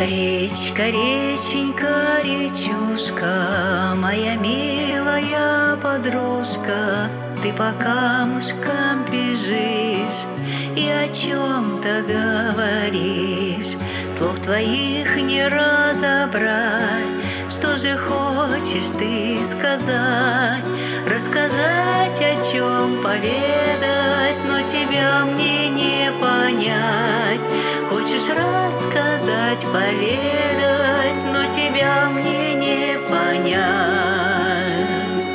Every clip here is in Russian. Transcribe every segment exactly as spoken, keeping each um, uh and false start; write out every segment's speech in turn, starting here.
Речка, реченька, речушка, моя милая подружка, ты по камушкам бежишь и о чем-то говоришь. Слов твоих не разобрать, что же хочешь ты сказать? Рассказать, о чем поведать, но тебя мне не понять. Хочешь рассказать, поведать, но тебя мне не понять.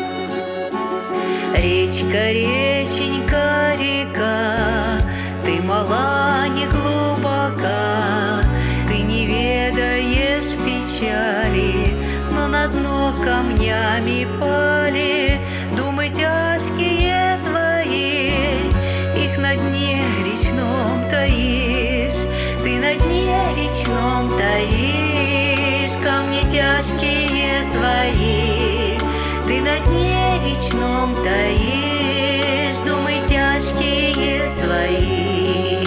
Речка, реченька, река, ты мала, не глубока, ты не ведаешь печали, но на дно камнями пали думы тяжкие твои, их на дне речном таишь. Ты на дне речном таишь камни тяжкие свои. Ты на дне речном таишь думы тяжкие свои.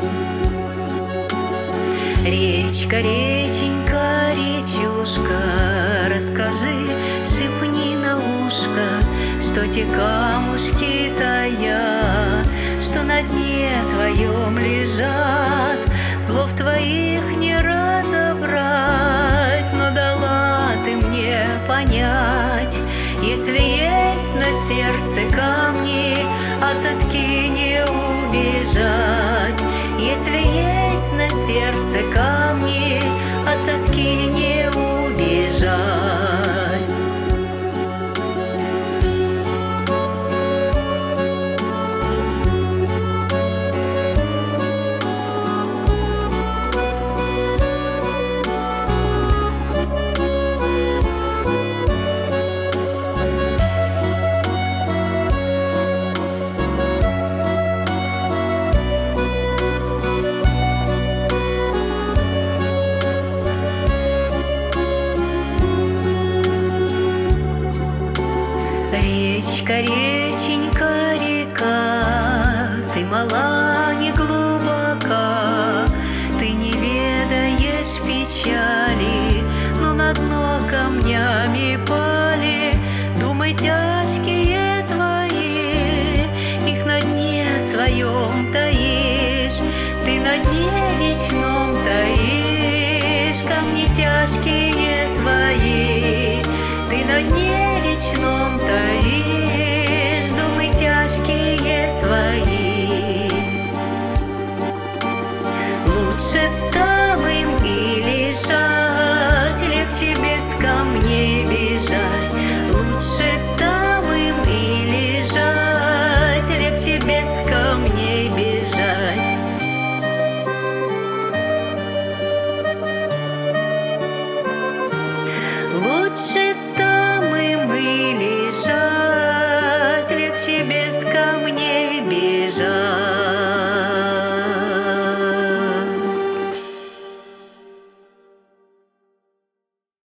Речка, реченька, речушка, расскажи, шепни на ушко, что те камушки таят, что на дне твоем лежат. Слов твоих не разобрать, но дала ты мне понять. Если есть на сердце камни, от тоски не убежать. Если есть на сердце камни, от тоски не убежать. Речка, реченька, река, ты мала, не глубока, ты не ведаешь печали, но на дно камнями пали думы тяжкие твои, их на дне своем таишь. Ты на дне речном таишь камни тяжкие свои. Ты на дне речном таишь